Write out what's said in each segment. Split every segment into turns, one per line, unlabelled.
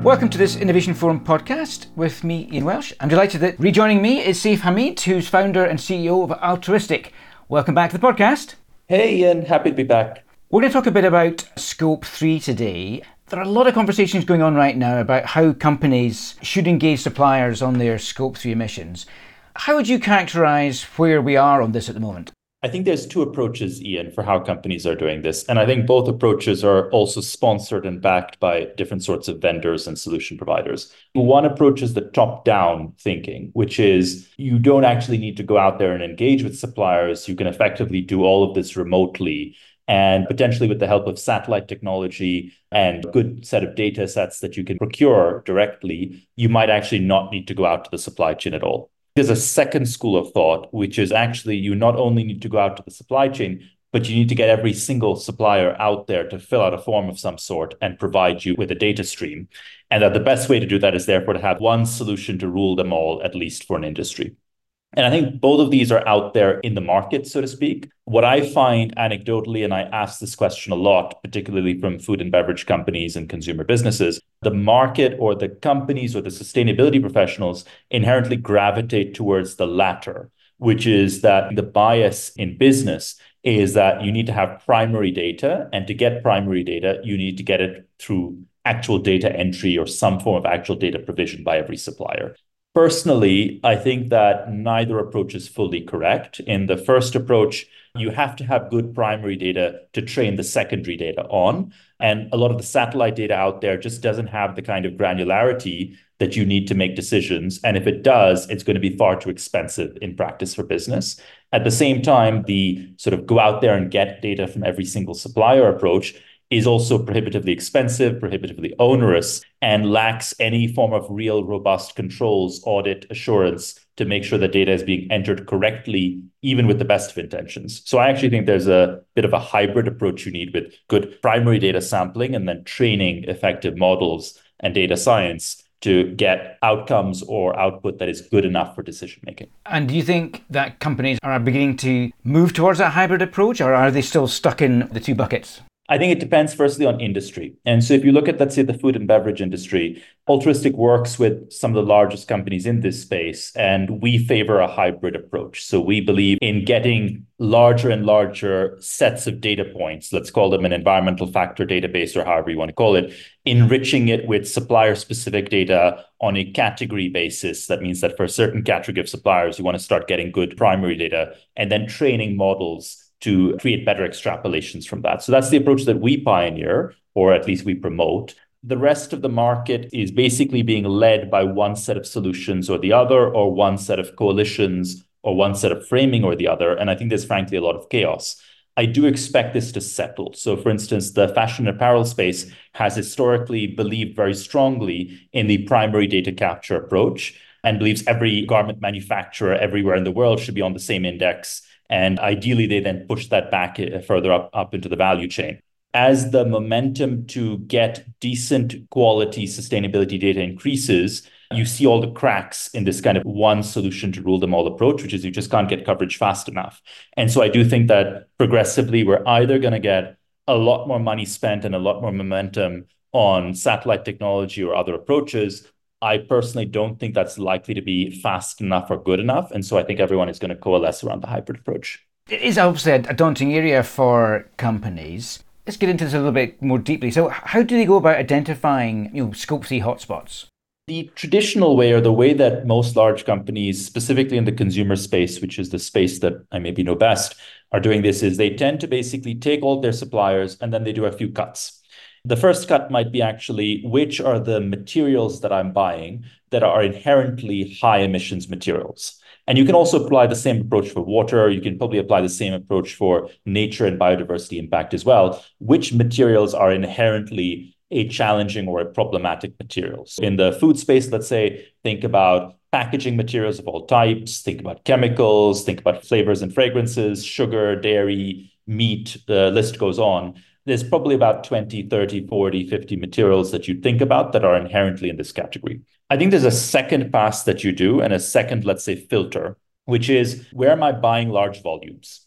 Welcome to this Innovation Forum podcast with me, Ian Welsh. I'm delighted that rejoining me is Saif Hamid, who's founder and CEO of Altruistic. Welcome back to the podcast.
Hey Ian, happy to be back.
We're going to talk a bit about Scope 3 today. There are a lot of conversations going on right now about how companies should engage suppliers on their Scope 3 emissions. How would you characterise where we are on this at the moment?
I think there's two approaches, Ian, for how companies are doing this. And I think both approaches are also sponsored and backed by different sorts of vendors and solution providers. One approach is the top-down thinking, which is you don't actually need to go out there and engage with suppliers. You can effectively do all of this remotely. And potentially with the help of satellite technology and a good set of data sets that you can procure directly, you might actually not need to go out to the supply chain at all. There's a second school of thought, which is actually you not only need to go out to the supply chain, but you need to get every single supplier out there to fill out a form of some sort and provide you with a data stream. And that the best way to do that is therefore to have one solution to rule them all, at least for an industry. And I think both of these are out there in the market, so to speak. What I find anecdotally, and I ask this question a lot, particularly from food and beverage companies and consumer businesses, the market or the companies or the sustainability professionals inherently gravitate towards the latter, which is that the bias in business is that you need to have primary data. And to get primary data, you need to get it through actual data entry or some form of actual data provision by every supplier. Personally, I think that neither approach is fully correct. In the first approach, you have to have good primary data to train the secondary data on. And a lot of the satellite data out there just doesn't have the kind of granularity that you need to make decisions. And if it does, it's going to be far too expensive in practice for business. At the same time, the sort of go out there and get data from every single supplier approach is also prohibitively expensive, prohibitively onerous, and lacks any form of real robust controls, audit, assurance to make sure the data is being entered correctly, even with the best of intentions. So I actually think there's a bit of a hybrid approach you need with good primary data sampling and then training effective models and data science to get outcomes or output that is good enough for decision making.
And do you think that companies are beginning to move towards that hybrid approach, or are they still stuck in the two buckets?
I think it depends firstly on industry. And so if you look at, let's say, the food and beverage industry, Altruistic works with some of the largest companies in this space, and we favor a hybrid approach. So we believe in getting larger and larger sets of data points, let's call them an environmental factor database or however you want to call it, enriching it with supplier-specific data on a category basis. That means that for a certain category of suppliers, you want to start getting good primary data and then training models to create better extrapolations from that. So that's the approach that we pioneer, or at least we promote. The rest of the market is basically being led by one set of solutions or the other, or one set of coalitions, or one set of framing or the other. And I think there's frankly a lot of chaos. I do expect this to settle. So for instance, the fashion apparel space has historically believed very strongly in the primary data capture approach and believes every garment manufacturer everywhere in the world should be on the same index. And ideally, they then push that back further up into the value chain. As the momentum to get decent quality sustainability data increases, you see all the cracks in this kind of one solution to rule them all approach, which is you just can't get coverage fast enough. And so I do think that progressively, we're either going to get a lot more money spent and a lot more momentum on satellite technology or other approaches. I personally don't think that's likely to be fast enough or good enough. And so I think everyone is going to coalesce around the hybrid approach.
It is obviously a daunting area for companies. Let's get into this a little bit more deeply. So how do they go about identifying, Scope 3 hotspots?
The traditional way, or the way that most large companies, specifically in the consumer space, which is the space that I maybe know best, are doing this, is they tend to basically take all their suppliers and then they do a few cuts. The first cut might be actually which are the materials that I'm buying that are inherently high emissions materials. And you can also apply the same approach for water. You can probably apply the same approach for nature and biodiversity impact as well. Which materials are inherently a challenging or a problematic material? So in the food space, let's say, think about packaging materials of all types, think about chemicals, think about flavors and fragrances, sugar, dairy, meat, the list goes on. There's probably about 20, 30, 40, 50 materials that you think about that are inherently in this category. I think there's a second pass that you do and a second, let's say, filter, which is where am I buying large volumes?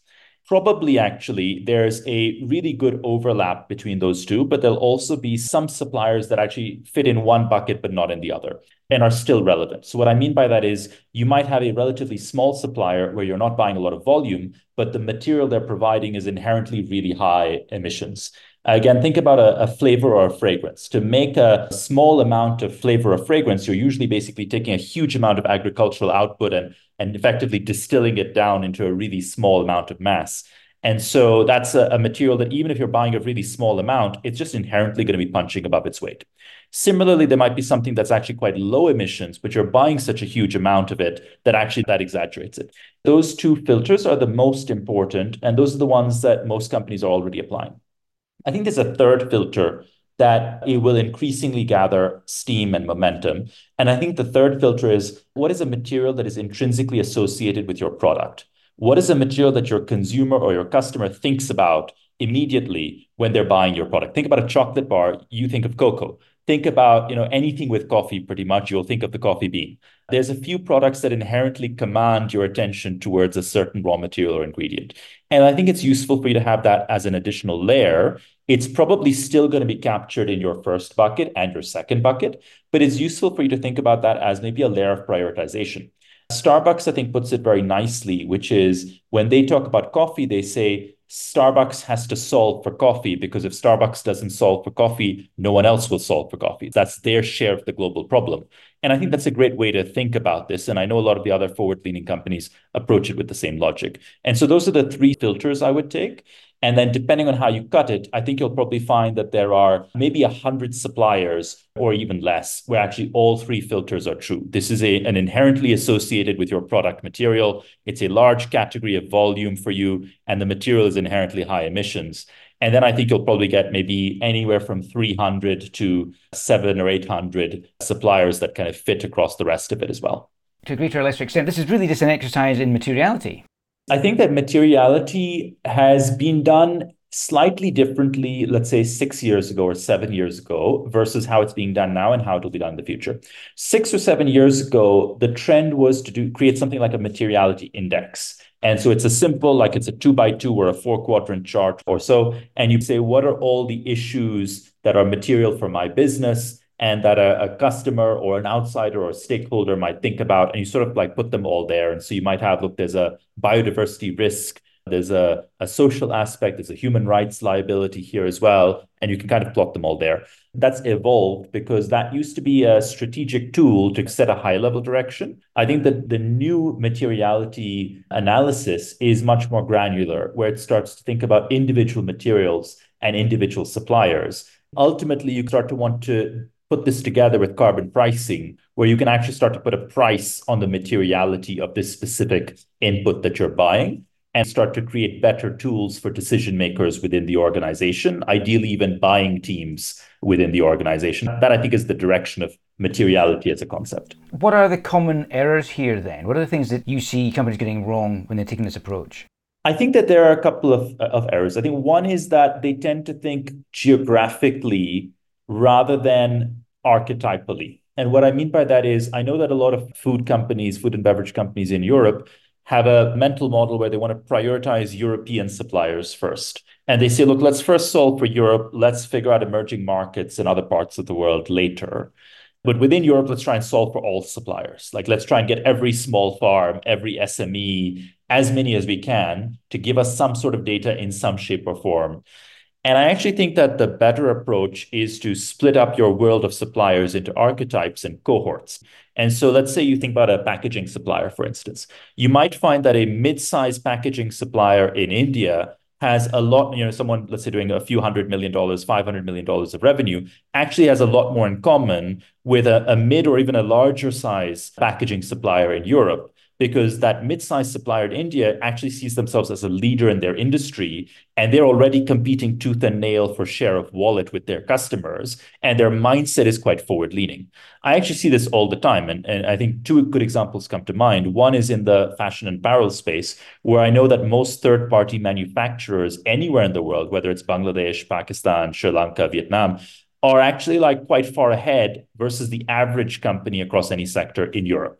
probably actually there's a really good overlap between those two, but there'll also be some suppliers that actually fit in one bucket but not in the other and are still relevant. So what I mean by that is you might have a relatively small supplier where you're not buying a lot of volume, but the material they're providing is inherently really high emissions. Again, think about a flavor or a fragrance. To make a small amount of flavor or fragrance, you're usually basically taking a huge amount of agricultural output and effectively distilling it down into a really small amount of mass. And so that's a material that even if you're buying a really small amount, it's just inherently going to be punching above its weight. Similarly, there might be something that's actually quite low emissions, but you're buying such a huge amount of it that actually that exaggerates it. Those two filters are the most important, and those are the ones that most companies are already applying. I think there's a third filter that it will increasingly gather steam and momentum. And I think the third filter is what is a material that is intrinsically associated with your product? What is a material that your consumer or your customer thinks about immediately when they're buying your product? Think about a chocolate bar, you think of cocoa. Think about, anything with coffee, pretty much, you'll think of the coffee bean. There's a few products that inherently command your attention towards a certain raw material or ingredient. And I think it's useful for you to have that as an additional layer. It's probably still going to be captured in your first bucket and your second bucket, but it's useful for you to think about that as maybe a layer of prioritization. Starbucks, I think, puts it very nicely, which is when they talk about coffee, they say Starbucks has to solve for coffee because if Starbucks doesn't solve for coffee, no one else will solve for coffee. That's their share of the global problem. And I think that's a great way to think about this. And I know a lot of the other forward-leaning companies approach it with the same logic. And so those are the three filters I would take. And then depending on how you cut it, I think you'll probably find that there are maybe 100 suppliers or even less where actually all three filters are true. This is an inherently associated with your product material. It's a large category of volume for you, and the material is inherently high emissions. And then I think you'll probably get maybe anywhere from 300 to 700 or 800 suppliers that kind of fit across the rest of it as well.
To a greater or lesser extent, this is really just an exercise in materiality.
I think that materiality has been done slightly differently, let's say 6 years ago or 7 years ago, versus how it's being done now and how it will be done in the future. 6 or 7 years ago, the trend was to create something like a materiality index. And so it's a simple, like it's a 2x2 or a 4-quadrant chart or so. And you say, what are all the issues that are material for my business and that a customer or an outsider or a stakeholder might think about, and you sort of like put them all there. And so you might have, look, there's a biodiversity risk, there's a social aspect, there's a human rights liability here as well, and you can kind of plot them all there. That's evolved because that used to be a strategic tool to set a high-level direction. I think that the new materiality analysis is much more granular, where it starts to think about individual materials and individual suppliers. Ultimately, you start to want to put this together with carbon pricing, where you can actually start to put a price on the materiality of this specific input that you're buying and start to create better tools for decision makers within the organization, ideally even buying teams within the organization. That I think is the direction of materiality as a concept.
What are the common errors here then? What are the things that you see companies getting wrong when they're taking this approach?
I think that there are a couple of errors. I think one is that they tend to think geographically rather than archetypally. And what I mean by that is I know that a lot of food and beverage companies in Europe have a mental model where they want to prioritize European suppliers first. And they say, look, let's first solve for Europe. Let's figure out emerging markets in other parts of the world later. But within Europe, let's try and solve for all suppliers. Like, let's try and get every small farm, every SME, as many as we can to give us some sort of data in some shape or form. And I actually think that the better approach is to split up your world of suppliers into archetypes and cohorts. And so let's say you think about a packaging supplier, for instance. You might find that a mid-sized packaging supplier in India has a lot, someone, let's say, doing a few $100 million, $500 million of revenue, actually has a lot more in common with a mid or even a larger size packaging supplier in Europe. Because that mid-sized supplier in India actually sees themselves as a leader in their industry, and they're already competing tooth and nail for share of wallet with their customers, and their mindset is quite forward-leaning. I actually see this all the time, and I think two good examples come to mind. One is in the fashion and apparel space, where I know that most third-party manufacturers anywhere in the world, whether it's Bangladesh, Pakistan, Sri Lanka, Vietnam, are actually like quite far ahead versus the average company across any sector in Europe.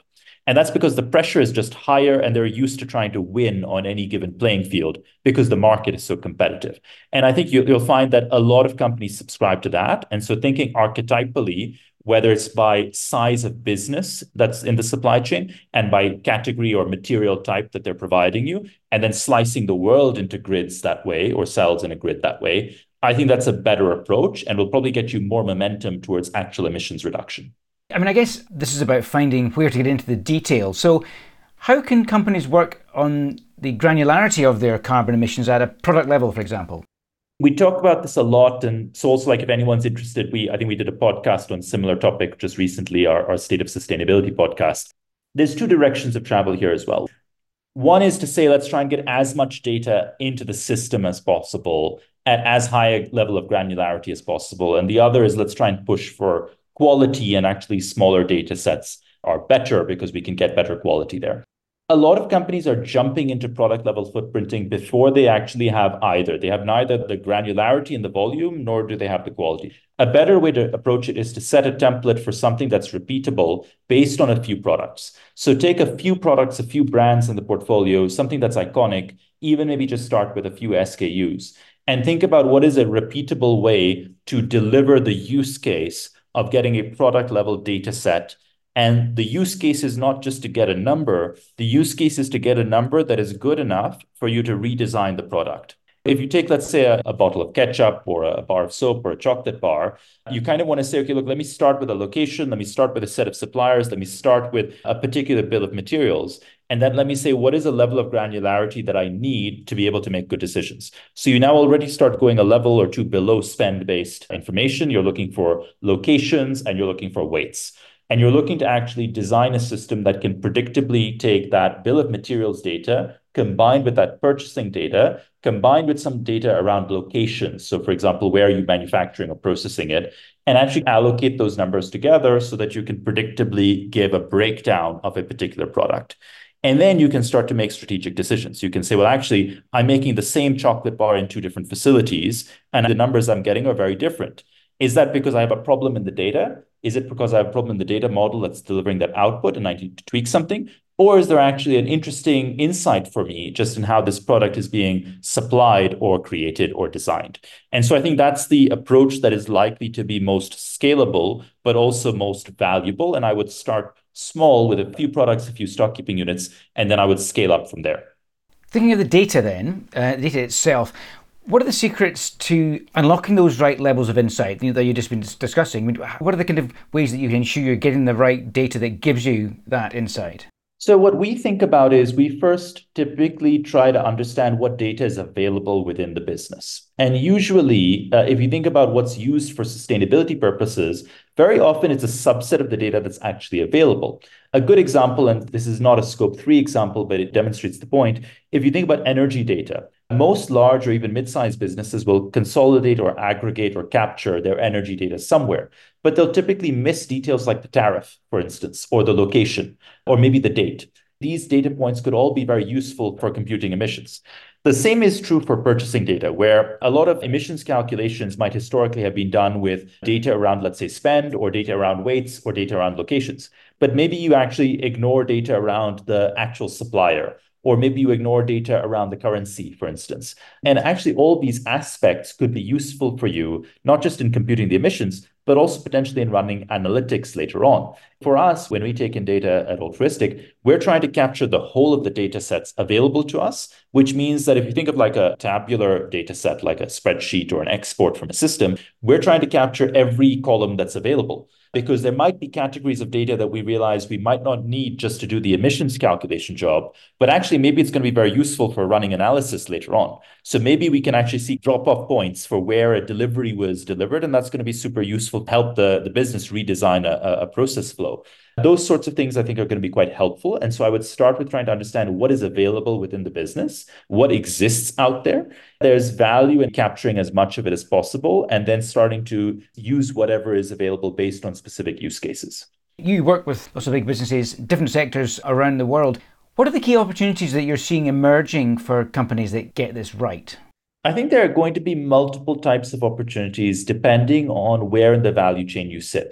And that's because the pressure is just higher and they're used to trying to win on any given playing field because the market is so competitive. And I think you'll find that a lot of companies subscribe to that. And so thinking archetypally, whether it's by size of business that's in the supply chain and by category or material type that they're providing you, and then slicing the world into grids that way or cells in a grid that way, I think that's a better approach and will probably get you more momentum towards actual emissions reduction.
I mean, I guess this is about finding where to get into the detail. So how can companies work on the granularity of their carbon emissions at a product level, for example?
We talk about this a lot, and so also like if anyone's interested, I think we did a podcast on similar topic just recently, our State of Sustainability podcast. There's two directions of travel here as well. One is to say, let's try and get as much data into the system as possible at as high a level of granularity as possible. And the other is let's try and push for quality, and actually smaller data sets are better because we can get better quality there. A lot of companies are jumping into product level footprinting before they actually have either. They have neither the granularity and the volume, nor do they have the quality. A better way to approach it is to set a template for something that's repeatable based on a few products. So take a few products, a few brands in the portfolio, something that's iconic, even maybe just start with a few SKUs, and think about what is a repeatable way to deliver the use case of getting a product level data set. And the use case is not just to get a number. The use case is to get a number that is good enough for you to redesign the product. If you take, let's say, a bottle of ketchup or a bar of soap or a chocolate bar, you kind of want to say, okay, look, let me start with a location. Let me start with a set of suppliers. Let me start with a particular bill of materials. And then let me say, what is a level of granularity that I need to be able to make good decisions? So you now already start going a level or two below spend-based information. You're looking for locations and you're looking for weights. And you're looking to actually design a system that can predictably take that bill of materials data, combined with that purchasing data, combined with some data around locations. So for example, where are you manufacturing or processing it, and actually allocate those numbers together so that you can predictably give a breakdown of a particular product. And then you can start to make strategic decisions. You can say, well, actually, I'm making the same chocolate bar in two different facilities, and the numbers I'm getting are very different. Is that because I have a problem in the data? Is it because I have a problem in the data model that's delivering that output and I need to tweak something? Or is there actually an interesting insight for me just in how this product is being supplied or created or designed? And so I think that's the approach that is likely to be most scalable, but also most valuable. And I would start small with a few products, a few stock keeping units, and then I would scale up from there.
Thinking of the data then, data itself, what are the secrets to unlocking those right levels of insight that you've just been discussing? I mean, what are the kind of ways that you can ensure you're getting the right data that gives you that insight?
So what we think about is we first typically try to understand what data is available within the business. And usually, if you think about what's used for sustainability purposes, very often it's a subset of the data that's actually available. A good example, and this is not a scope 3 example, but it demonstrates the point. If you think about energy data, most large or even mid-sized businesses will consolidate or aggregate or capture their energy data somewhere, but they'll typically miss details like the tariff, for instance, or the location, or maybe the date. These data points could all be very useful for computing emissions. The same is true for purchasing data, where a lot of emissions calculations might historically have been done with data around, let's say, spend, or data around weights, or data around locations. But maybe you actually ignore data around the actual supplier, or maybe you ignore data around the currency, for instance. And actually, all these aspects could be useful for you, not just in computing the emissions, but also potentially in running analytics later on. For us, when we take in data at Altruistic, we're trying to capture the whole of the data sets available to us, which means that if you think of like a tabular data set, like a spreadsheet or an export from a system, we're trying to capture every column that's available. Because there might be categories of data that we realize we might not need just to do the emissions calculation job, but actually maybe it's going to be very useful for running analysis later on. So maybe we can actually see drop-off points for where a delivery was delivered, and that's going to be super useful to help the business redesign a process flow. Those sorts of things I think are going to be quite helpful. And so I would start with trying to understand what is available within the business, what exists out there. There's value in capturing as much of it as possible, and then starting to use whatever is available based on specific use cases.
You work with lots of big businesses, different sectors around the world. What are the key opportunities that you're seeing emerging for companies that get this right?
I think there are going to be multiple types of opportunities depending on where in the value chain you sit.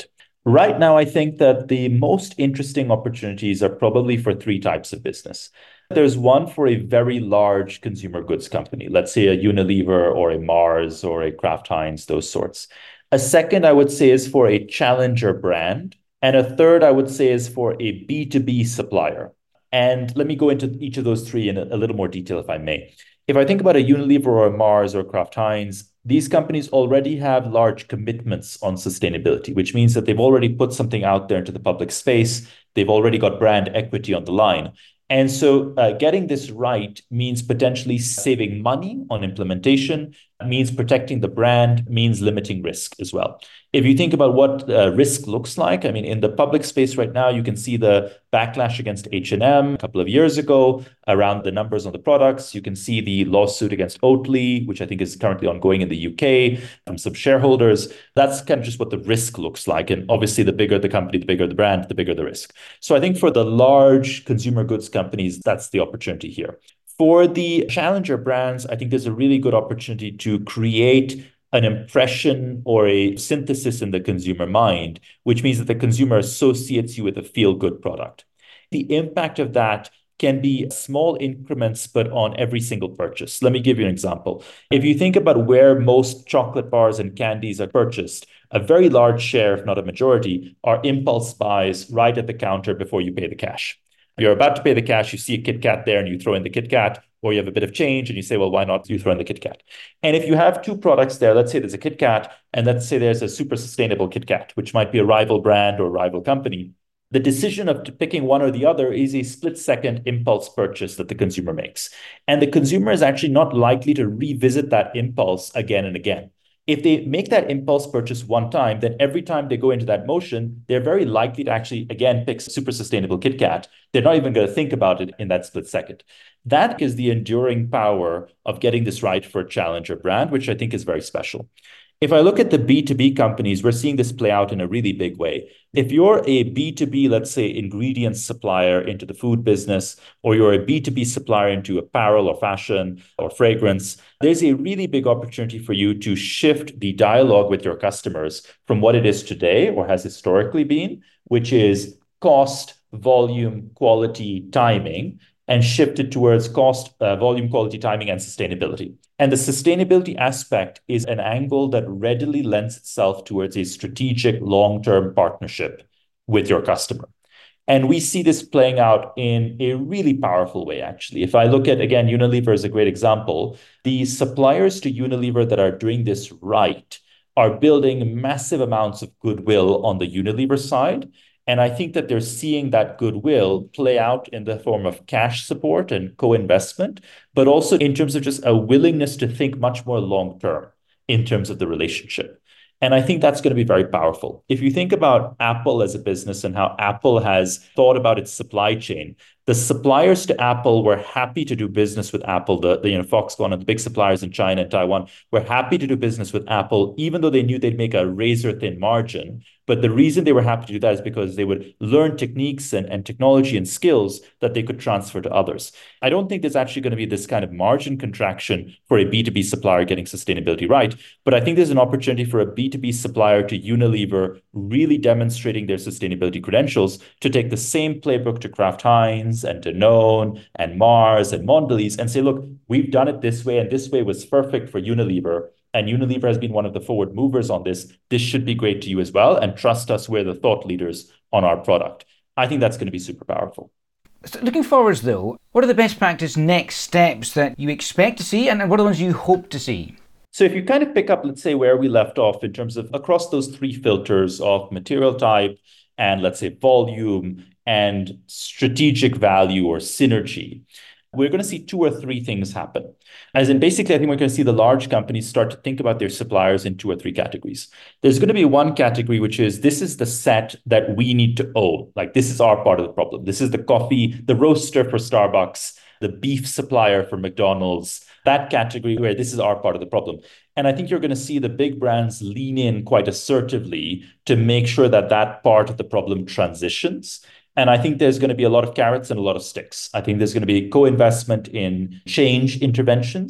Right now, I think that the most interesting opportunities are probably for three types of business. There's one for a very large consumer goods company, let's say a Unilever or a Mars or a Kraft Heinz, those sorts. A second, I would say, is for a challenger brand. And a third, I would say, is for a B2B supplier. And let me go into each of those three in a little more detail, if I may. If I think about a Unilever or a Mars or Kraft Heinz, these companies already have large commitments on sustainability, which means that they've already put something out there into the public space. They've already got brand equity on the line. And so getting this right means potentially saving money on implementation, means protecting the brand, means limiting risk as well. If you think about what risk looks like, I mean, in the public space right now, you can see the backlash against H&M a couple of years ago around the numbers on the products. You can see the lawsuit against Oatly, which I think is currently ongoing in the UK from some shareholders. That's kind of just what the risk looks like. And obviously, the bigger the company, the bigger the brand, the bigger the risk. So I think for the large consumer goods companies, that's the opportunity here. For the challenger brands, I think there's a really good opportunity to create an impression or a synthesis in the consumer mind, which means that the consumer associates you with a feel-good product. The impact of that can be small increments, but on every single purchase. Let me give you an example. If you think about where most chocolate bars and candies are purchased, a very large share, if not a majority, are impulse buys right at the counter before you pay the cash. You're about to pay the cash, you see a Kit Kat there and you throw in the Kit Kat, or you have a bit of change and you say, well, why not you throw in the Kit Kat? And if you have two products there, let's say there's a Kit Kat and let's say there's a super sustainable Kit Kat, which might be a rival brand or rival company, the decision of picking one or the other is a split-second impulse purchase that the consumer makes. And the consumer is actually not likely to revisit that impulse again and again. If they make that impulse purchase one time, then every time they go into that motion, they're very likely to actually, again, pick super sustainable Kit Kat. They're not even going to think about it in that split second. That is the enduring power of getting this right for a challenger brand, which I think is very special. If I look at the B2B companies, we're seeing this play out in a really big way. If you're a B2B, let's say, ingredients supplier into the food business, or you're a B2B supplier into apparel or fashion or fragrance, there's a really big opportunity for you to shift the dialogue with your customers from what it is today or has historically been, which is cost, volume, quality, timing, and shift it towards cost, volume, quality, timing, and sustainability. And the sustainability aspect is an angle that readily lends itself towards a strategic long-term partnership with your customer. And we see this playing out in a really powerful way, actually. If I look at, again, Unilever is a great example. The suppliers to Unilever that are doing this right are building massive amounts of goodwill on the Unilever side. And I think that they're seeing that goodwill play out in the form of cash support and co-investment, but also in terms of just a willingness to think much more long-term in terms of the relationship. And I think that's going to be very powerful. If you think about Apple as a business and how Apple has thought about its supply chain, the suppliers to Apple were happy to do business with Apple. The Foxconn and the big suppliers in China and Taiwan were happy to do business with Apple, even though they knew they'd make a razor-thin margin. But the reason they were happy to do that is because they would learn techniques and technology and skills that they could transfer to others. I don't think there's actually going to be this kind of margin contraction for a B2B supplier getting sustainability right. But I think there's an opportunity for a B2B supplier to Unilever really demonstrating their sustainability credentials to take the same playbook to Kraft Heinz and Danone and Mars and Mondelez and say, look, we've done it this way and this way was perfect for Unilever. And Unilever has been one of the forward movers on this. This should be great to you as well. And trust us, we're the thought leaders on our product. I think that's going to be super powerful.
So looking forwards though, what are the best practice next steps that you expect to see and what are the ones you hope to see?
So if you kind of pick up, let's say, where we left off in terms of across those three filters of material type and let's say volume and strategic value or synergy, we're going to see two or three things happen. As in, basically, I think we're going to see the large companies start to think about their suppliers in two or three categories. There's going to be one category, which is this is the set that we need to own. Like this is our part of the problem. This is the coffee, the roaster for Starbucks, the beef supplier for McDonald's, that category where this is our part of the problem. And I think you're going to see the big brands lean in quite assertively to make sure that that part of the problem transitions. And I think there's going to be a lot of carrots and a lot of sticks. I think there's going to be co-investment in change interventions.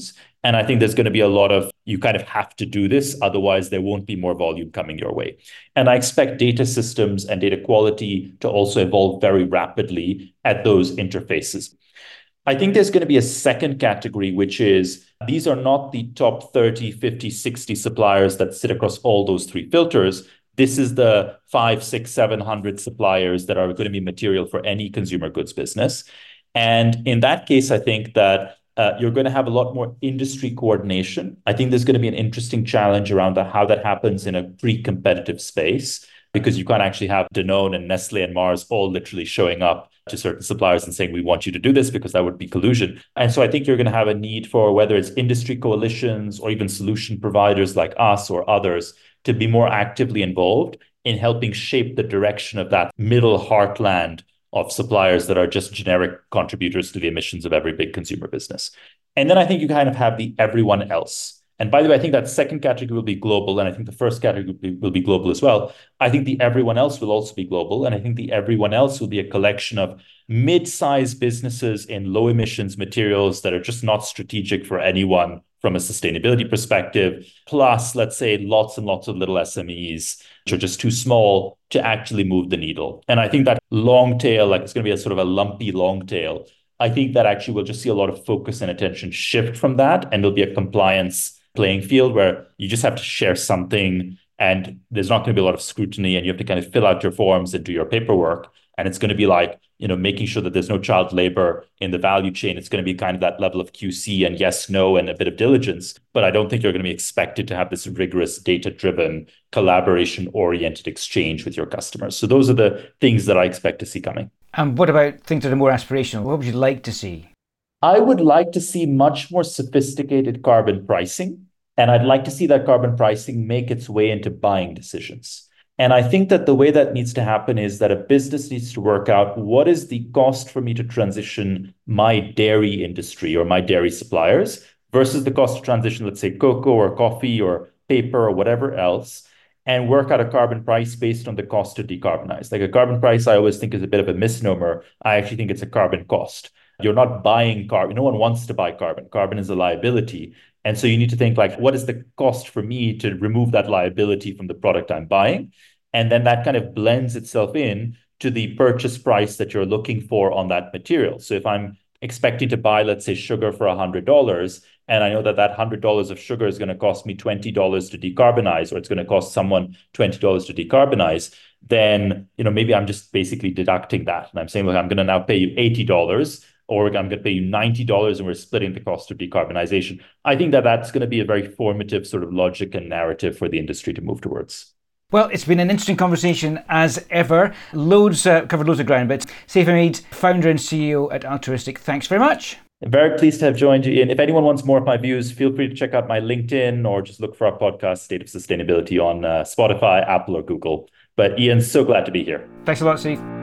And I think there's going to be a lot of, you kind of have to do this, otherwise there won't be more volume coming your way. And I expect data systems and data quality to also evolve very rapidly at those interfaces. I think there's going to be a second category, which is these are not the top 30, 50, 60 suppliers that sit across all those three filters. This is the 5, 6, 700 suppliers that are going to be material for any consumer goods business. And in that case, I think that you're going to have a lot more industry coordination. I think there's going to be an interesting challenge around how that happens in a pre-competitive space, because you can't actually have Danone and Nestle and Mars all literally showing up to certain suppliers and saying, we want you to do this, because that would be collusion. And so I think you're going to have a need for, whether it's industry coalitions or even solution providers like us or others, to be more actively involved in helping shape the direction of that middle heartland of suppliers that are just generic contributors to the emissions of every big consumer business. And then I think you kind of have the everyone else. And by the way, I think that second category will be global, and I think the first category will be global as well. I think the everyone else will also be global, and I think the everyone else will be a collection of mid-sized businesses in low emissions materials that are just not strategic for anyone from a sustainability perspective, plus, let's say, lots and lots of little SMEs, which are just too small to actually move the needle. And I think that long tail, like it's going to be a sort of a lumpy long tail, I think that actually we'll just see a lot of focus and attention shift from that, and there'll be a compliance playing field where you just have to share something and there's not going to be a lot of scrutiny, and you have to kind of fill out your forms and do your paperwork. And it's going to be like, making sure that there's no child labor in the value chain. It's going to be kind of that level of QC and yes, no, and a bit of diligence. But I don't think you're going to be expected to have this rigorous data-driven, collaboration-oriented exchange with your customers. So those are the things that I expect to see coming.
And what about things that are more aspirational? What would you like to see?
I would like to see much more sophisticated carbon pricing. And I'd like to see that carbon pricing make its way into buying decisions. And I think that the way that needs to happen is that a business needs to work out, what is the cost for me to transition my dairy industry or my dairy suppliers versus the cost to transition, let's say, cocoa or coffee or paper or whatever else, and work out a carbon price based on the cost to decarbonize. Like a carbon price, I always think is a bit of a misnomer. I actually think it's a carbon cost. You're not buying carbon. No one wants to buy carbon. Carbon is a liability. And so you need to think like, what is the cost for me to remove that liability from the product I'm buying? And then that kind of blends itself in to the purchase price that you're looking for on that material. So if I'm expecting to buy, let's say, sugar for $100, and I know that $100 of sugar is going to cost me $20 to decarbonize, or it's going to cost someone $20 to decarbonize, then maybe I'm just basically deducting that. And I'm saying, look, I'm going to now pay you $80, or I'm going to pay you $90, and we're splitting the cost of decarbonization. I think that that's going to be a very formative sort of logic and narrative for the industry to move towards.
Well, it's been an interesting conversation as ever. Covered loads of ground, but Saif Hamid, founder and CEO at Altruistiq, thanks very much.
I'm very pleased to have joined you, Ian. If anyone wants more of my views, feel free to check out my LinkedIn or just look for our podcast, State of Sustainability, on Spotify, Apple, or Google. But Ian, so glad to be here.
Thanks a lot, Saif.